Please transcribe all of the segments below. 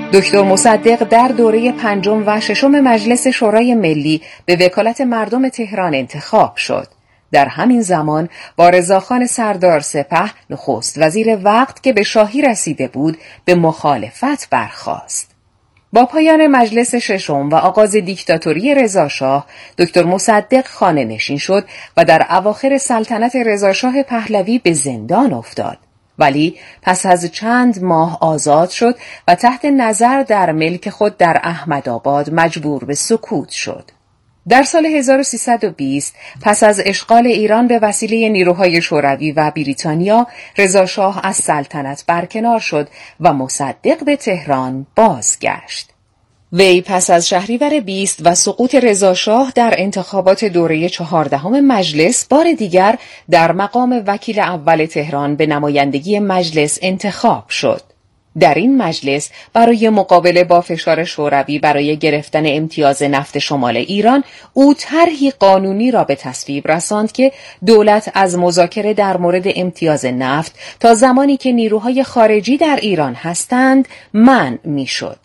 دکتر مصدق در دوره 5 و 6 مجلس شورای ملی به وکالت مردم تهران انتخاب شد. در همین زمان با رضاخان سردار سپه نخست وزیر وقت که به شاهی رسیده بود به مخالفت برخاست. با پایان مجلس 6 و آغاز دیکتاتوری رضاشاه، دکتر مصدق خانه نشین شد و در اواخر سلطنت رضاشاه پهلوی به زندان افتاد. ولی پس از چند ماه آزاد شد و تحت نظر در ملک خود در احمدآباد مجبور به سکوت شد. در سال 1320 پس از اشغال ایران به وسیله نیروهای شوروی و بریتانیا، رضاشاه از سلطنت برکنار شد و مصدق به تهران بازگشت. وی پس از شهریور 20 و سقوط رضاشاه در انتخابات دوره 14 مجلس بار دیگر در مقام وکیل اول تهران به نمایندگی مجلس انتخاب شد. در این مجلس برای مقابله با فشار شوروی برای گرفتن امتیاز نفت شمال ایران، او طرحی قانونی را به تصویب رساند که دولت از مذاکره در مورد امتیاز نفت تا زمانی که نیروهای خارجی در ایران هستند منع می‌شد.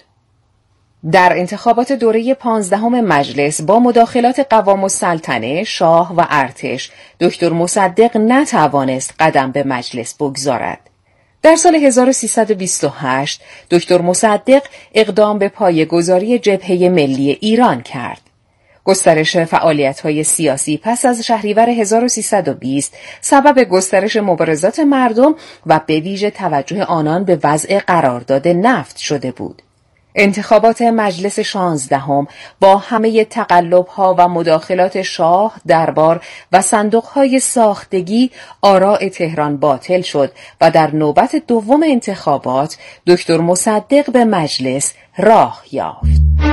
در انتخابات دوره 15 مجلس با مداخلات قوام السلطنه، شاه و ارتش، دکتر مصدق نتوانست قدم به مجلس بگذارد. در سال 1328 دکتر مصدق اقدام به پایه‌گذاری جبهه ملی ایران کرد. گسترش فعالیت‌های سیاسی پس از شهریور 1320 سبب گسترش مبارزات مردم و به ویژه توجه آنان به وضع قرارداد نفت شده بود. انتخابات مجلس 16 با همه تقلب‌ها و مداخلات شاه، دربار و صندوق‌های ساختگی آراء تهران باطل شد و در نوبت دوم انتخابات دکتر مصدق به مجلس راه یافت.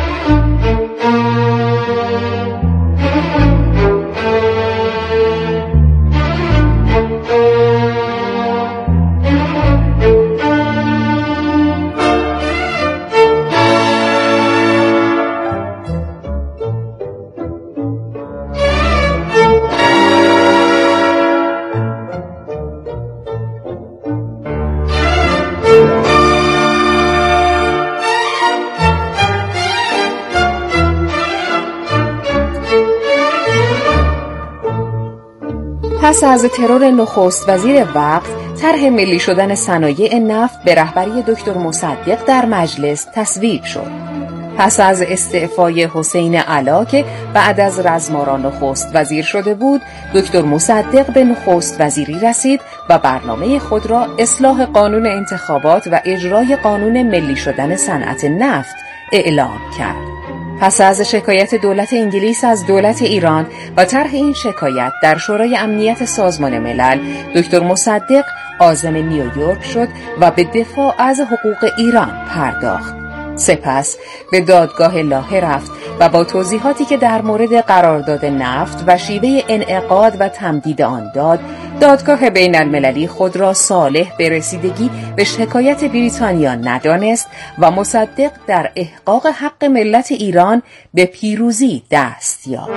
پس از ترور نخست وزیر وقت، طرح ملی شدن صنایع نفت به رهبری دکتر مصدق در مجلس تصویب شد. پس از استعفای حسین علا که بعد از رزمارا نخست وزیر شده بود، دکتر مصدق به نخست وزیری رسید و برنامه خود را اصلاح قانون انتخابات و اجرای قانون ملی شدن صنعت نفت اعلام کرد. پس از شکایت دولت انگلیس از دولت ایران و طرح این شکایت در شورای امنیت سازمان ملل، دکتر مصدق عازم نیویورک شد و به دفاع از حقوق ایران پرداخت. سپس به دادگاه لاهه رفت و با توضیحاتی که در مورد قرارداد نفت و شیوه انعقاد و تمدید آن داد، دادگاه بین المللی خود را صالح به رسیدگی به شکایت بریتانیا ندانست و مصدق در احقاق حق ملت ایران به پیروزی دست یافت.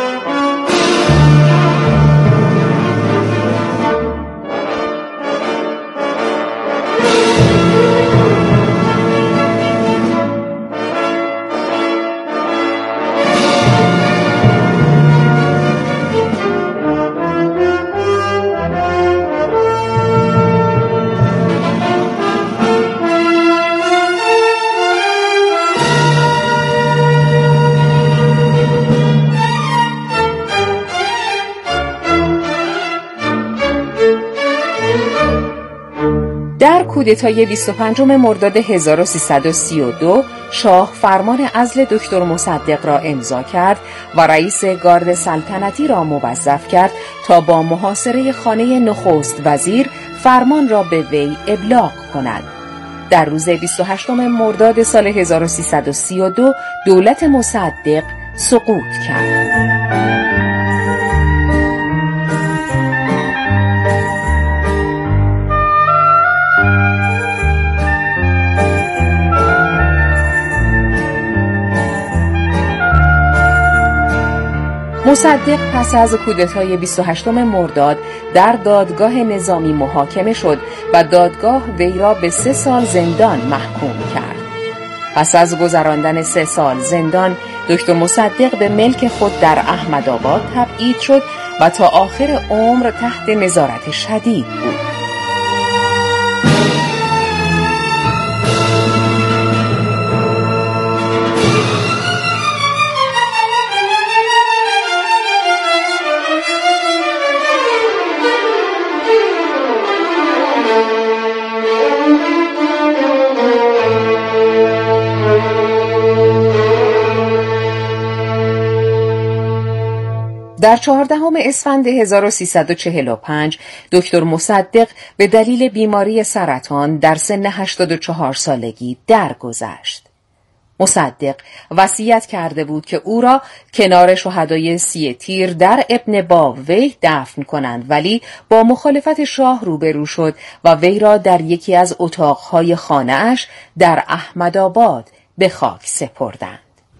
در کودتای 25 مرداد 1332 شاه فرمان عزل دکتر مصدق را امضا کرد و رئیس گارد سلطنتی را موظف کرد تا با محاصره خانه نخست وزیر فرمان را به وی ابلاغ کند. در روز 28 مرداد سال 1332 دولت مصدق سقوط کرد. مصدق پس از کودتای 28 مرداد در دادگاه نظامی محاکمه شد و دادگاه وی را به 3 سال زندان محکوم کرد. پس از گذراندن 3 سال زندان، دکتر مصدق به ملک خود در احمدآباد تبعید شد و تا آخر عمر تحت نظارت شدید بود. در 14 اسفند 1345 دکتر مصدق به دلیل بیماری سرطان در سن 84 سالگی درگذشت. مصدق وصیت کرده بود که او را کنار شهدای 30 تیر در ابن باویح دفن کنند، ولی با مخالفت شاه روبرو شد و وی را در یکی از اتاقهای خانه‌اش در احمدآباد به خاک سپردند.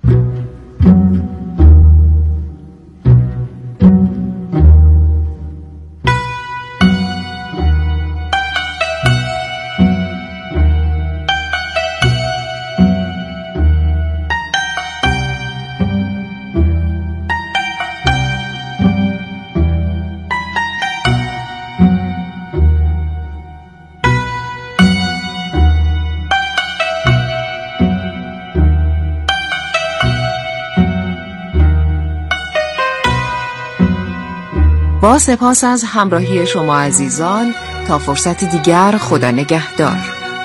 با سپاس از همراهی شما عزیزان، تا فرصت دیگر، خدا نگهدار.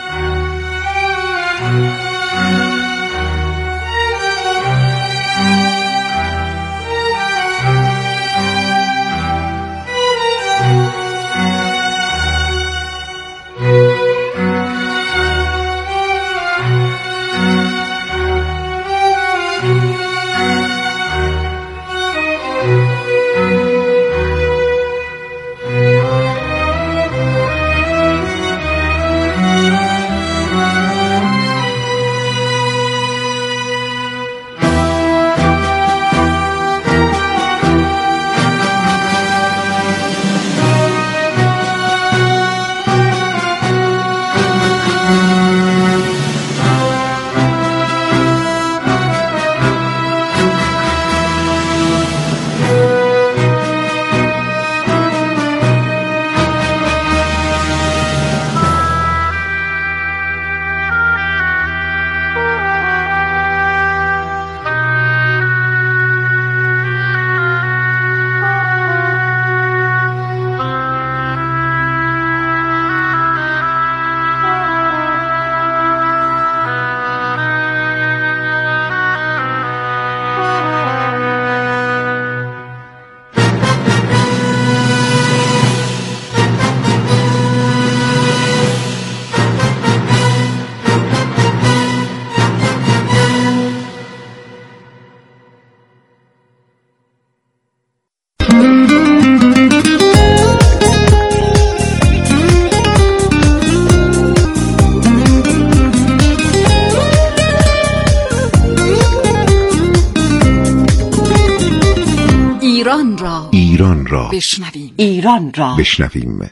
ایران را بشنویم. ایران را بشنویم.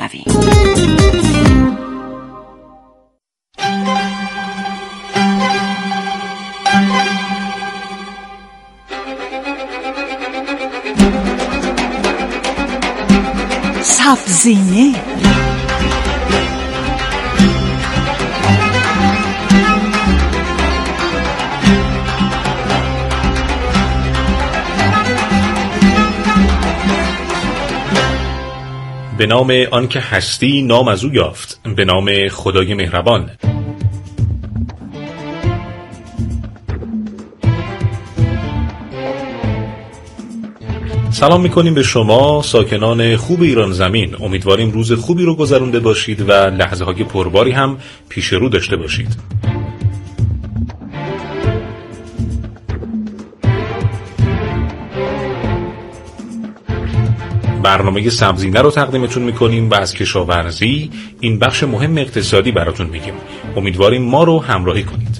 سبزینه. به نام آنکه هستی نام از او یافت، به نام خدای مهربان. سلام میکنیم به شما ساکنان خوب ایران زمین. امیدواریم روز خوبی رو گذرونده باشید و لحظه های پرباری هم پیش رو داشته باشید. برنامه سبزینه رو تقدیمتون میکنیم و از کشاورزی، این بخش مهم اقتصادی براتون میگیم. امیدواریم ما رو همراهی کنید.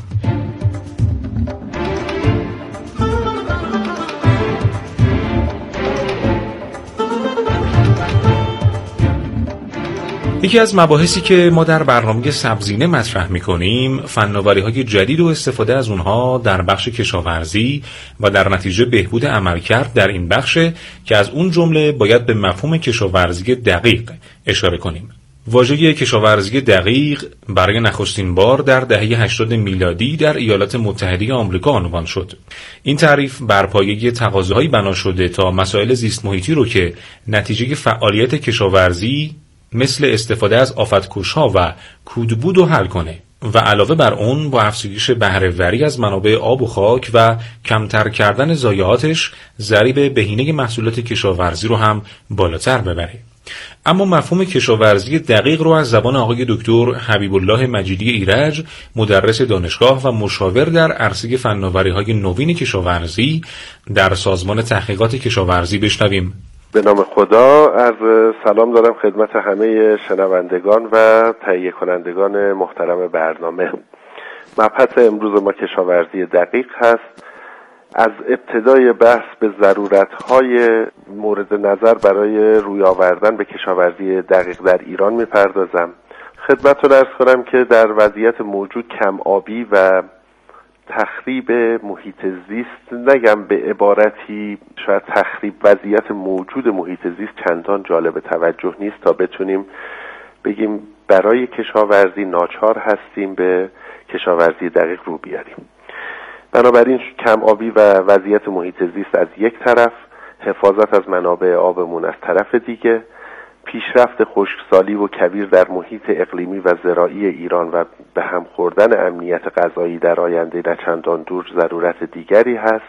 یکی از مباحثی که ما در برنامه سبزینه مطرح می‌کنیم فناوری‌های جدید و استفاده از اونها در بخش کشاورزی و در نتیجه بهبود عملکرد در این بخش که از اون جمله باید به مفهوم کشاورزی دقیق اشاره کنیم. واژه کشاورزی دقیق برای نخستین بار در دهه 80 میلادی در ایالات متحده آمریکا عنوان شد. این تعریف بر پایه تقاضاهایی بنا شده تا مسائل زیست محیطی رو که نتیجه فعالیت کشاورزی مثل استفاده از آفتکش‌ها و کودبود رو حل کنه و علاوه بر اون با افزایش بهره‌وری از منابع آب و خاک و کمتر کردن ضایعاتش ضریب بهینه محصولات کشاورزی رو هم بالاتر ببره. اما مفهوم کشاورزی دقیق رو از زبان آقای دکتر حبیب الله مجیدی ایرج، مدرس دانشگاه و مشاور در عرصه فناوری‌های نوین کشاورزی در سازمان تحقیقات کشاورزی بشنویم. به نام خدا، عرض سلام دارم خدمت همه شنوندگان و تهیه کنندگان محترم برنامه. مبحث امروز ما کشاورزی دقیق هست. از ابتدای بحث به ضرورت‌های مورد نظر برای روی آوردن به کشاورزی دقیق در ایران می‌پردازم. خدمتتون عرض کنم که در وضعیت موجود کم آبی و تخریب محیط زیست، نگم به عبارتی شاید تخریب وضعیت موجود محیط زیست چندان جالب توجه نیست تا بتونیم بگیم برای کشاورزی ناچار هستیم به کشاورزی دقیق رو بیاریم. بنابراین کم آبی و وضعیت محیط زیست از یک طرف، حفاظت از منابع آبمون از طرف دیگه، پیشرفت خشکسالی و کویر در محیط اقلیمی و زراعی ایران و به هم خوردن امنیت غذایی در آینده نه چندان دور ضرورت دیگری هست.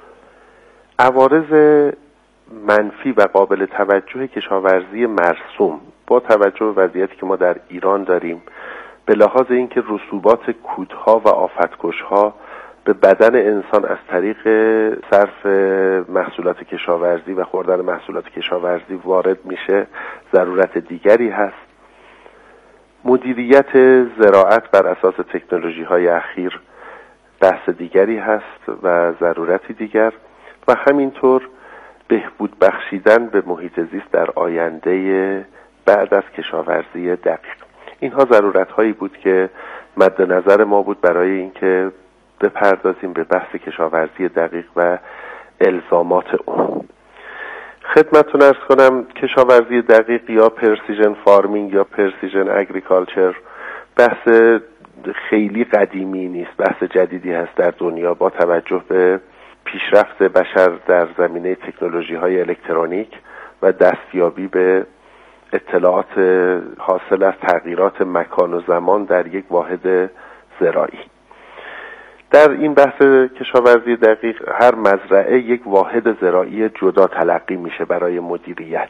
عوارض منفی و قابل توجه کشاورزی مرسوم با توجه به وضعیتی که ما در ایران داریم به لحاظ اینکه رسوبات کودها و آفتکش‌ها به بدن انسان از طریق صرف محصولات کشاورزی و خوردن محصولات کشاورزی وارد میشه ضرورت دیگری هست. مدیریت زراعت بر اساس تکنولوژی‌های اخیر بحث دیگری هست و ضرورتی دیگر، و همینطور بهبود بخشیدن به محیط زیست در آینده بعد از کشاورزی دقیق. اینها ضرورت‌هایی بود که مد نظر ما بود برای اینکه بپردازیم به بحث کشاورزی دقیق و الزامات اون. خدمتتون عرض کنم کشاورزی دقیق یا پرسیژن فارمینگ یا پرسیژن اگریکالچر بحث خیلی قدیمی نیست، بحث جدیدی هست در دنیا با توجه به پیشرفت بشر در زمینه تکنولوژی‌های الکترونیک و دستیابی به اطلاعات حاصل از تغییرات مکان و زمان در یک واحد زراعی. در این بحث کشاورزی دقیق هر مزرعه یک واحد زراعی جدا تلقی میشه برای مدیریت.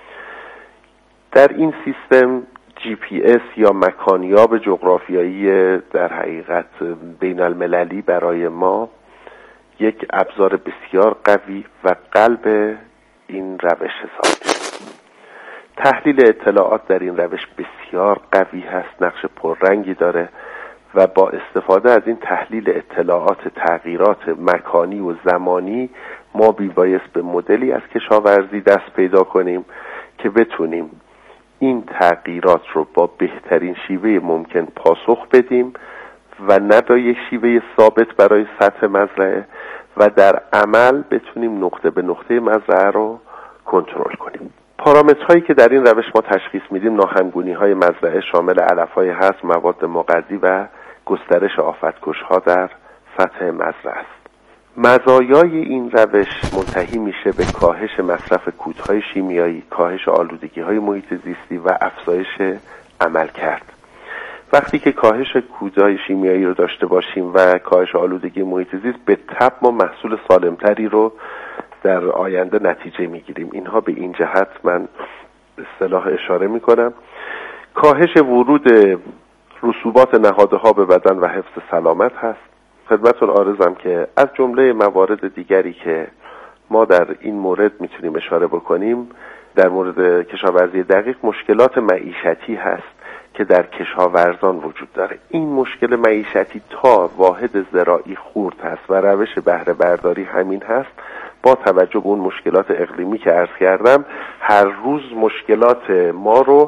در این سیستم GPS یا مکانیاب جغرافیایی در حقیقت بین المللی برای ما یک ابزار بسیار قوی و قلب این روش حساب میشه. تحلیل اطلاعات در این روش بسیار قوی هست، نقش پررنگی داره و با استفاده از این تحلیل اطلاعات تغییرات مکانی و زمانی ما بیبایست به مدلی از کشاورزی دست پیدا کنیم که بتونیم این تغییرات رو با بهترین شیوه ممکن پاسخ بدیم و نه با یک شیوه ثابت برای سطح مزرعه و در عمل بتونیم نقطه به نقطه مزرعه رو کنترل کنیم. پارامترهایی که در این روش ما تشخیص میدیم ناهمگونی‌های مزرعه شامل علف‌های حذف، مواد مغذی و گسترش آفتکش‌ها در سطح مزرعه است. مزایای این روش منتهی میشه به کاهش مصرف کودهای شیمیایی، کاهش آلودگی‌های محیط زیستی و افزایش عملکرد. وقتی که کاهش کودهای شیمیایی رو داشته باشیم و کاهش آلودگی محیط زیست، به تبع ما محصول سالمتری رو در آینده نتیجه میگیریم. اینها به این جهت من اصطلاح اشاره میکنم. کاهش ورود رسوبات نهادها به بدن و حفظ سلامت هست. خدمتتون عارضم که از جمله موارد دیگری که ما در این مورد میتونیم اشاره بکنیم در مورد کشاورزی دقیق مشکلات معیشتی هست که در کشاورزان وجود داره. این مشکل معیشتی تا واحد زراعی خورد هست و روش بهره برداری همین هست. با توجه به اون مشکلات اقلیمی که عرض کردم هر روز مشکلات ما رو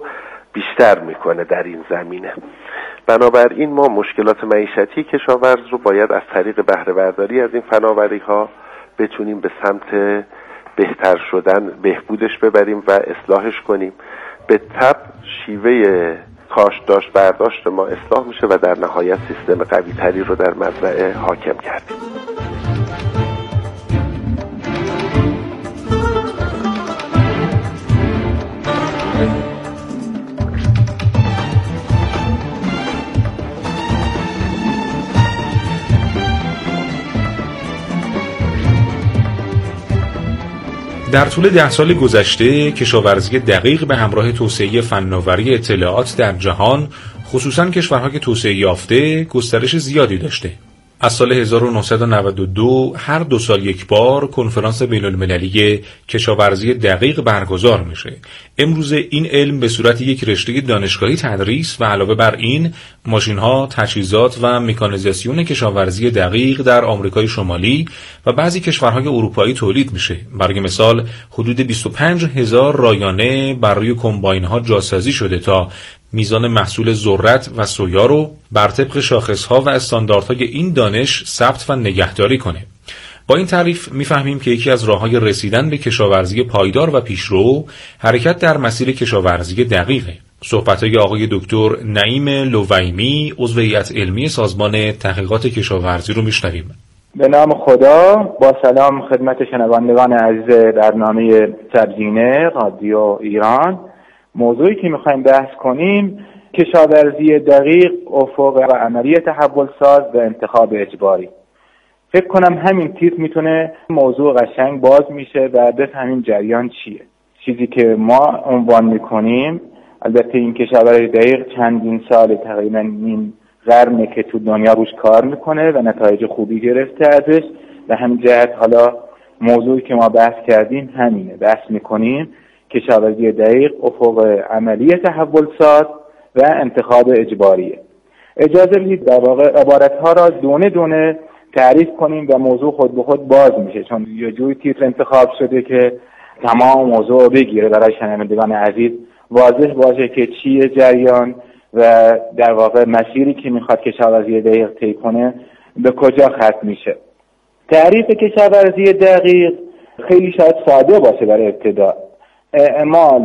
بیشتر میکنه در این زمینه. بنابراین ما مشکلات معیشتی کشاورز رو باید از طریق بهره برداری از این فناوری ها بتونیم به سمت بهتر شدن، بهبودش ببریم و اصلاحش کنیم. به تبع شیوه کاشت داشت برداشت ما اصلاح میشه و در نهایت سیستم قوی تری رو در مزرعه حاکم کردیم. در طول 10 سال گذشته کشاورزی دقیق به همراه توسعه فناوری اطلاعات در جهان، خصوصاً کشورهای توسعه یافته، گسترش زیادی داشته. از سال 1992 هر 2 سال یک بار کنفرانس بین‌المللی کشاورزی دقیق برگزار میشه. امروز این علم به صورت یک رشته دانشگاهی تدریس و علاوه بر این ماشین‌ها، تجهیزات و مکانیزاسیون کشاورزی دقیق در آمریکای شمالی و بعضی کشورهای اروپایی تولید میشه. برای مثال حدود 25,000 رایانه بر روی کمباین‌ها جاسازی شده تا میزان محصول ذرت و سویا رو بر طبق شاخص‌ها و استانداردهای این دانش ثبت و نگهداری کنه. با این تعریف میفهمیم که یکی از راه‌های رسیدن به کشاورزی پایدار و پیشرو حرکت در مسیر کشاورزی دقیقه. صحبت‌های آقای دکتر نعیم لویمی، عضو هیئت علمی سازمان تحقیقات کشاورزی رو میشنویم. به نام خدا، با سلام خدمت شنوندگان عزیز برنامه سبزینه رادیو ایران. موضوعی که میخوایم بحث کنیم کشاورزی دقیق، افق و عملی تحول ساز و انتخاب اجباری. فکر کنم همین تیتر میتونه موضوع قشنگ باز میشه و بفهمیم جریان چیه. چیزی که ما عنوان میکنیم، البته این کشاورزی دقیق چندین سال، تقریبا نیم قرنه که تو دنیا روش کار میکنه و نتایج خوبی گرفته ازش. به همین جهت حالا موضوعی که ما بحث کردیم همینه، بحث میکنیم کشاورزی دقیق، افق عملی تحول ساز و انتخاب اجباریه. اجازه بدید در واقع عبارتها را دونه دونه تعریف کنیم و موضوع خود به خود باز میشه، چون یه جوری تیتر انتخاب شده که تمام موضوع رو بگیره برای شنوندگان عزیز واضح باشه که چیه جریان و در واقع مسیری که میخواد کشاورزی دقیق طی کنه به کجا ختم میشه. تعریف کشاورزی دقیق خیلی شاید ساده باشه برای ابتدا. اعمال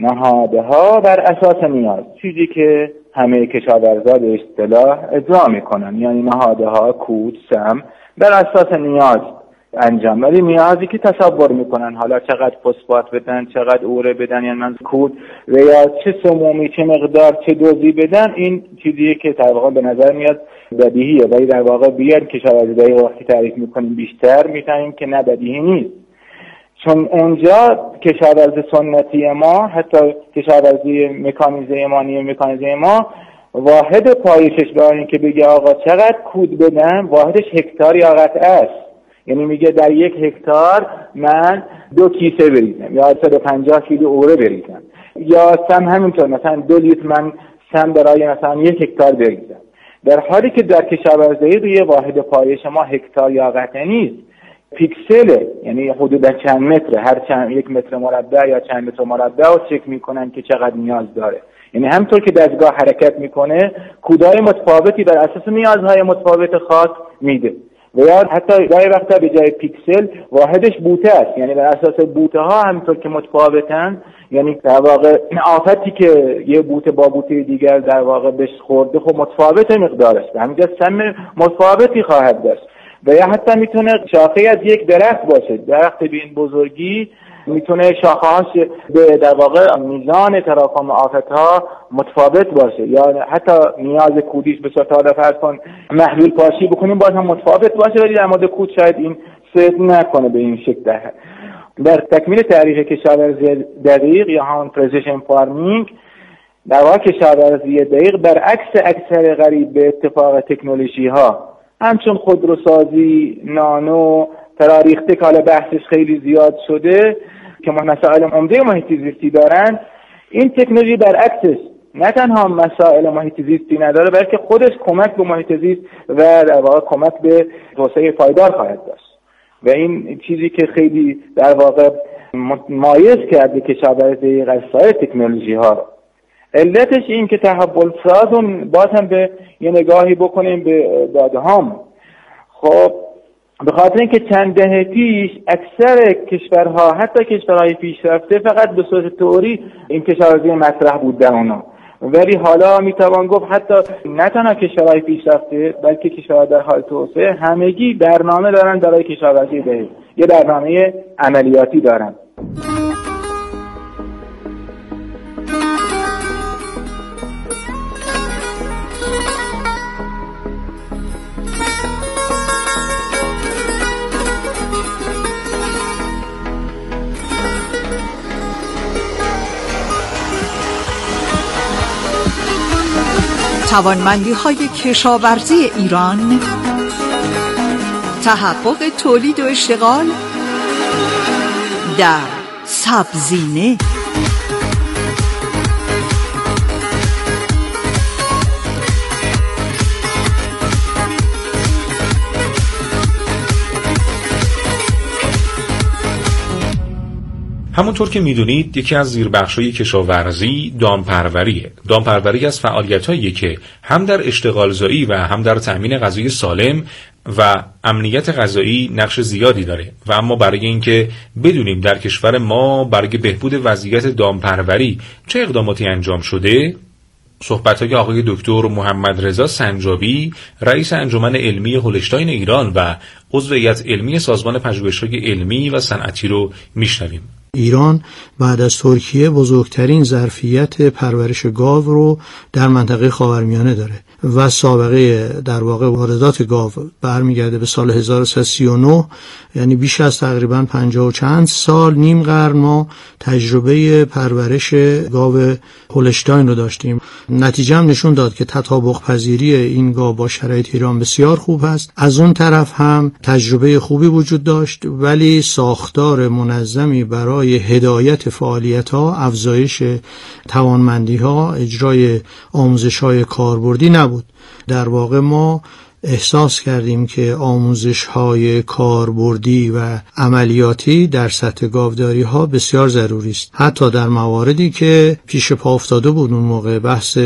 نهادها بر اساس نیاز، چیزی که همه کشاورزا به اصطلاح اجرا میکنن، یعنی نهادها، کود، سم بر اساس نیاز انجام، ولی نیازی که تصور میکنن، حالا چقدر فسفات بدن، چقدر اوره بدن، یعنی من کود و یا چه سمومی، چه مقدار، چه دوزی بدن، این چیزیه که در واقع به نظر میاد بدیهیه، ولی در واقع بیاد کشاورزی دقیق وقتی تعریف میکنیم بیشتر میفهمیم که نه، بدیهی نیست. چون اونجا کشاورزی سنتی ما، حتی کشاورزی مکانیزه ما واحد پایشش برای این که بگه آقا چقدر کود بدم، واحدش هکتار یا قطعه است. یعنی میگه در 1 هکتار من 2 کیسه بریزم یا 150 کیلو اوره بریزم، یا سم همینطور مثلا 2 لیتر من سم برای مثلا 1 هکتار بریزم، در حالی که در کشاورزی روی واحد پایش ما هکتار یا قطعه نیست، پیکسله، یعنی حدود چند متره، هر چند 1 متر مربع یا چند متر مربع رو چک میکنن که چقدر نیاز داره. یعنی همطور که دستگاه حرکت میکنه کودهای متفاوتی بر اساس نیازهای متفاوت خاص میده، و یا حتی گاهی وقتا به جای پیکسل واحدش بوته است، یعنی بر اساس بوته ها همطور که متفاوتن، یعنی در واقع آفتی که یه بوته با بوته دیگر در واقع بهش خورده خب متفاوت مقدارش، به همین جهت سم متفاوتی خواهد داشت. و یا حتی میتونه شاخه از یک درخت باشه، درخت به این بزرگی میتونه شاخه‌هاش به در واقع میزان تراکم آفت‌ها متفاوت باشه، یا حتی نیاز کودیش به صورت فرض کن محلول پاشی بکنیم باز هم متفاوت باشه، ولی در مورد کود شاید این صدق نکنه به این شکل. در تکمیل تعریف کشاورزی دقیق یا همون پرسیژن فارمینگ، در واقع کشاورزی دقیق برعکس اکثر غریب به اتفاق تکنولوژی ها همچون خودروسازی، نانو، تراریخته که حالا بحثش خیلی زیاد شده که مسائل عمده محیط زیستی دارن، این تکنولوژی برعکسش نه تنها مسائل محیط زیستی نداره بلکه خودش کمک به محیط زیست و در واقع کمک به توسعه پایدار خواهد داشت. و این چیزی که خیلی در واقع مایز کرده کشاورزی غیر تکنولوژی ها رو. علتش این که تحول سازون باز هم به یه نگاهی بکنیم به داده هام. خب به خاطر اینکه چند دهه پیش اکثر کشورها، حتی کشورهای پیشرفته، فقط به صورت تئوری این کشاورزی مطرح بود در اونا، ولی حالا میتوان گفت حتی نه تنها کشورهای پیشرفته بلکه کشورها در حال توسعه همگی برنامه دارن برای کشاورزی دهی، یه برنامه عملیاتی دارن. توانمندی‌های کشاورزی ایران، تحقق تولید و اشتغال در سبزینه. همونطور که میدونید یکی از زیربخش‌های کشاورزی دامپروریه. دامپروری از فعالیت‌هایی که هم در اشتغالزایی و هم در تأمین غذایی سالم و امنیت غذایی نقش زیادی داره و اما برای اینکه بدونیم در کشور ما برای بهبود وضعیت دامپروری چه اقداماتی انجام شده، صحبت‌های آقای دکتر محمد رضا سنجابی، رئیس انجمن علمی هولشتاین ایران و عضو هیئت علمی سازمان پژوهش‌های علمی و صنعتی رو میشنویم. ایران بعد از ترکیه بزرگترین ظرفیت پرورش گاو رو در منطقه خاورمیانه داره و سابقه در واقع واردات گاو برمیگرده به سال 1339، یعنی بیش از تقریبا 50 و چند سال، نیم قرن ما تجربه پرورش گاو هولشتاین رو داشتیم. نتیجه هم نشون داد که تطابق پذیری این گاو با شرایط ایران بسیار خوب است. از اون طرف هم تجربه خوبی وجود داشت ولی ساختار منظمی برای هدایت فعالیت‌ها، افزایش توانمندی‌ها، اجرای آموزش‌های کاربردی نبود. در واقع ما احساس کردیم که آموزش‌های کاربردی و عملیاتی در سطح گاوداری‌ها بسیار ضروری است. حتی در مواردی که پیش پا افتاده بود اون موقع، بحث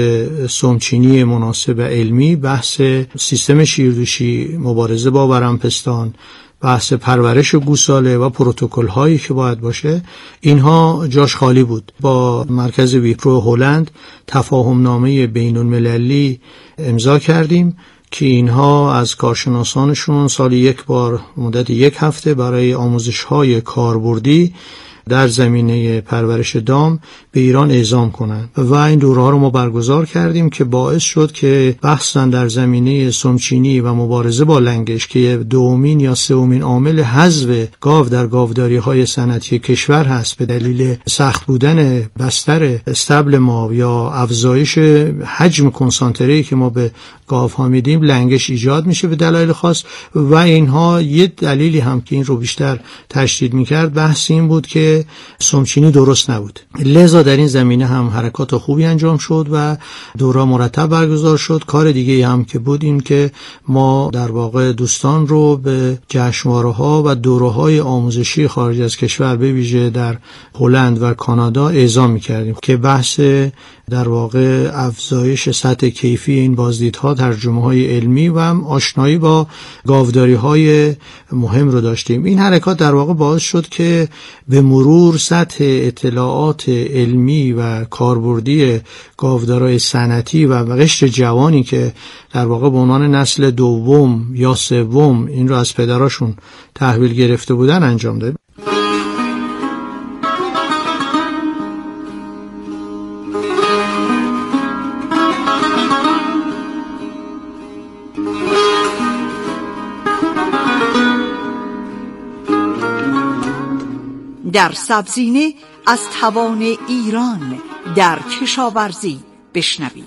سمچینی مناسب علمی، بحث سیستم شیردوشی، مبارزه با ورمپستان، بحث پرورش گوساله و پروتکل هایی که باید باشه، اینها جاش خالی بود. با مرکز ویپرو هلند تفاهم نامه بین المللی امضا کردیم که اینها از کارشناسانشون سالی یک بار مدت یک هفته برای آموزش های کاربردی در زمینه پرورش دام به ایران اعزام کنند و این دوره‌ها رو ما برگزار کردیم که باعث شد که بحثاً در زمینه سمچینی و مبارزه با لنگش که دومین یا سومین عامل حذف گاو در گاوداری‌های صنعتی کشور هست به دلیل سخت بودن بستر استبل ما یا افزایش حجم کنسانتره‌ای که ما به گاوها میدیم، لنگش ایجاد میشه به دلایل خاص و اینها یه دلیلی هم که این رو بیشتر تشدید میکرد بحث این بود که سمچینی درست نبود. لذا در این زمینه هم حرکات خوبی انجام شد و دوره مرتب برگزار شد. کار دیگه هم که بود این که ما در واقع دوستان رو به جشنواره‌ها و دوره‌های آموزشی خارج از کشور به ویژه در هلند و کانادا اعزام می‌کردیم که بحث در واقع افزایش سطح کیفی این بازدیدها، ترجمه‌های علمی و هم آشنایی با گاوداری‌های مهم رو داشتیم. این حرکات در واقع باعث شد که به مرور سطح اطلاعات علمی و کاربردی گاودارای صنعتی و قشر جوانی که در واقع به عنوان نسل دوم یا سوم این رو از پدراشون تحویل گرفته بودن انجام داد. در سبزینه از توان ایران در کشاورزی بشنوید.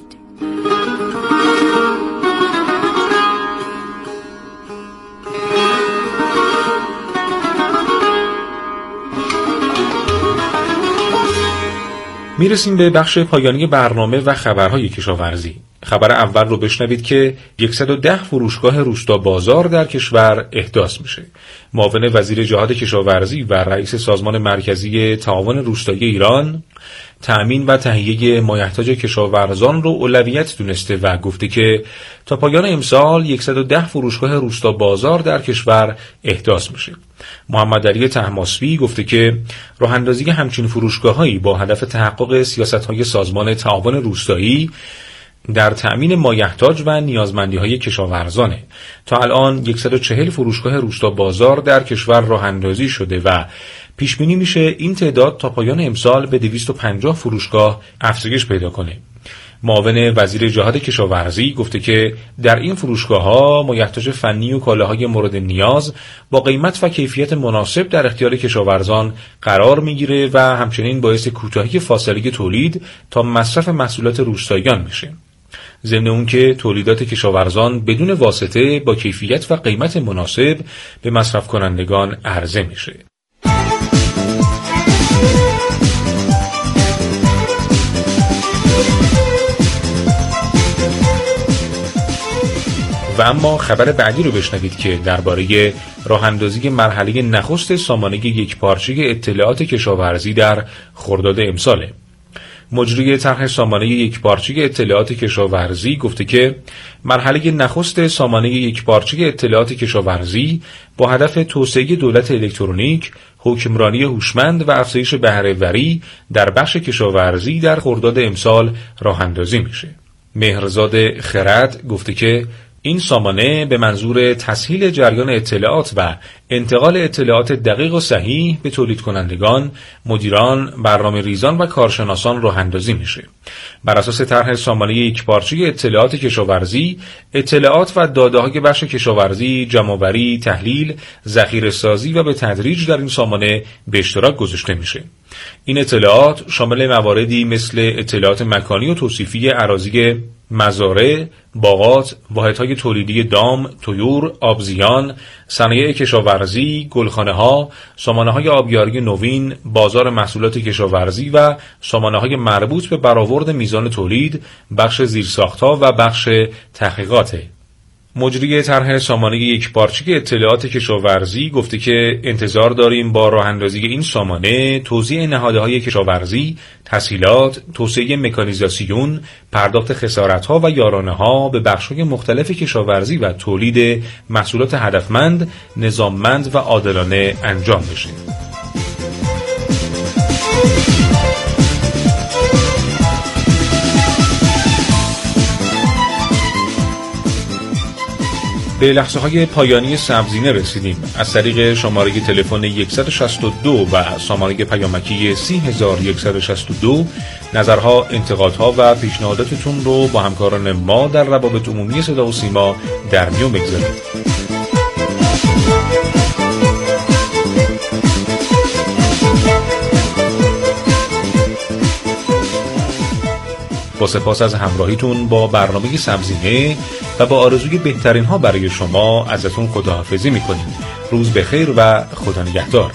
میرسیم به بخش پایانی برنامه و خبرهای کشاورزی. خبر اول رو بشنوید که 110 فروشگاه روستا بازار در کشور احداث میشه. معاون وزیر جهاد کشاورزی و رئیس سازمان مرکزی تعاون روستایی ایران تأمین و تهیه مایحتاج کشاورزان رو اولویت دونسته و گفته که تا پایان امسال 110 فروشگاه روستا بازار در کشور احداث میشه. محمد علی طهماسبی گفته که راه اندازی همچین فروشگاه‌هایی با هدف تحقق سیاست‌های سازمان تعاون روستایی در تأمین مایحتاج و نیازمندی‌های کشاورزانه. تا الان 140 فروشگاه روستا بازار در کشور راه اندازی شده و پیش بینی میشه این تعداد تا پایان امسال به 250 فروشگاه افزایش پیدا کنه. معاون وزیر جهاد کشاورزی گفته که در این فروشگاه‌ها مایحتاج فنی و کالاهای مورد نیاز با قیمت و کیفیت مناسب در اختیار کشاورزان قرار میگیره و همچنین باعث کوتاهی فاصله تولید تا مصرف محصولات روستاییان میشه. ضمن اون که تولیدات کشاورزان بدون واسطه با کیفیت و قیمت مناسب به مصرف کنندگان عرضه میشه. و اما خبر بعدی رو بشنوید که درباره راه اندازی مرحله نخست سامانه یکپارچه اطلاعات کشاورزی در خرداد امساله. مجری طرح سامانه یکپارچه اطلاعات کشاورزی گفته که مرحله نخست سامانه یکپارچه اطلاعات کشاورزی با هدف توسعه دولت الکترونیک، حکمرانی هوشمند و افزایش بهره‌وری در بخش کشاورزی در خرداد امسال راه اندازی میشه. مهرزاد خرد گفته که این سامانه به منظور تسهیل جریان اطلاعات و انتقال اطلاعات دقیق و صحیح به تولید کنندگان، مدیران، برنامه ریزان و کارشناسان راه اندازی میشه. بر اساس طرح سامانه یکپارچه اطلاعات کشاورزی، اطلاعات و داده‌های بخش کشاورزی جمع‌آوری، تحلیل، ذخیره‌سازی و به تدریج در این سامانه به اشتراک گذاشته میشه. این اطلاعات شامل مواردی مثل اطلاعات مکانی و توصیفی اراضی مزارع، باغات، واحدهای تولیدی دام، طیور، آبزیان، صنایع کشاورزی، گلخانه‌ها، سامانه‌های آبیاری نوین، بازار محصولات کشاورزی و سامانه‌های مربوط به برآورد میزان تولید، بخش زیرساخت‌ها و بخش تحقیقات. مجری طرح سامانه یکپارچه اطلاعات کشاورزی گفته که انتظار داریم با راه اندازی این سامانه توزیع نهادهای کشاورزی، تسهیلات، توسعه مکانیزاسیون، پرداخت خسارت‌ها و یارانه‌ها به بخش‌های مختلف کشاورزی و تولید محصولات هدفمند، نظاممند و عادلانه انجام بشه. به لحظه‌های پایانی سبزینه رسیدیم. از طریق شماره تلفن 162 و شماره پیامکی 30162 نظرها، انتقادها و پیشنهاداتتون رو با همکاران ما در روابط عمومی صدا و سیما در میون بگذارید. با سپاس از همراهیتون با برنامه سبزینه و با آرزوی بهترین ها برای شما ازتون خداحافظی میکنیم. روز بخیر و خدا نگهدار.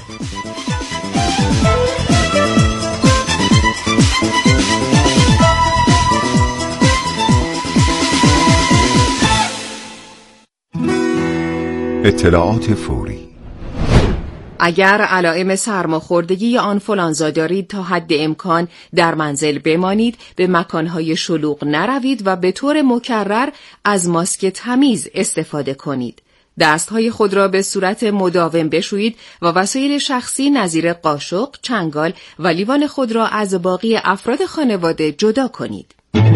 اطلاعات فوری. اگر علائم سرماخوردگی یا آنفولانزا دارید تا حد امکان در منزل بمانید، به مکانهای شلوغ نروید و به طور مکرر از ماسک تمیز استفاده کنید. دستهای خود را به صورت مداوم بشویید و وسایل شخصی نظیر قاشق، چنگال و لیوان خود را از باقی افراد خانواده جدا کنید.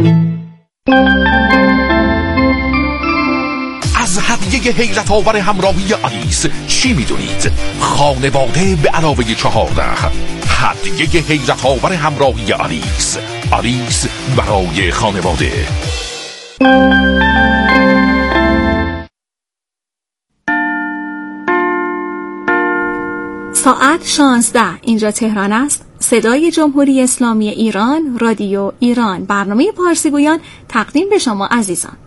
از هدیه حیرت آور همراهی آلیس چی میدونید؟ خانواده به علاوه 14. هدیه حیرت آور همراهی آلیس. آلیس برای خانواده. ساعت 16. اینجا تهران است. صدای جمهوری اسلامی ایران، رادیو ایران. برنامه پارسی گویان تقدیم به شما عزیزان.